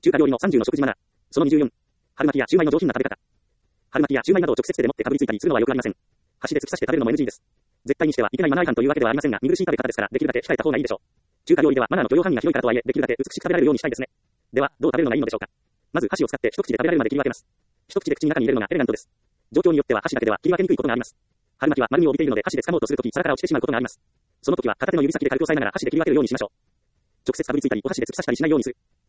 中華料理の30の食事マナー。その24。春巻きやシューマイの上品な食べ方。春巻きやシューマイなどを直接手で持ってかぶりついたりするのはよくありません。箸で突き刺して食べるのも NG です。絶対にしてはいけないマナー違反というわけではありませんが、見苦しい食べ方ですから、できるだけ控えた方がいいでしょう。中華料理ではマナーの許容範囲が広いからとはいえ、できるだけ美しく食べられるようにしたいですね。では、どう食べるのがいいのでしょうか。まず箸を使って一口で食べられるまで切り分けます。一口で口の中に入れるのがエレガントです。状況によっては箸だけでは切り分けにくいことがあります。春巻きは丸みを帯びているので箸で掴もうとするとき皿から落ちてしまうことがあります。その時は片手の指先で軽く押さえながら箸で切り分けるようにしましょう。直接かぶりついたりお箸で突き刺したりしないようにする。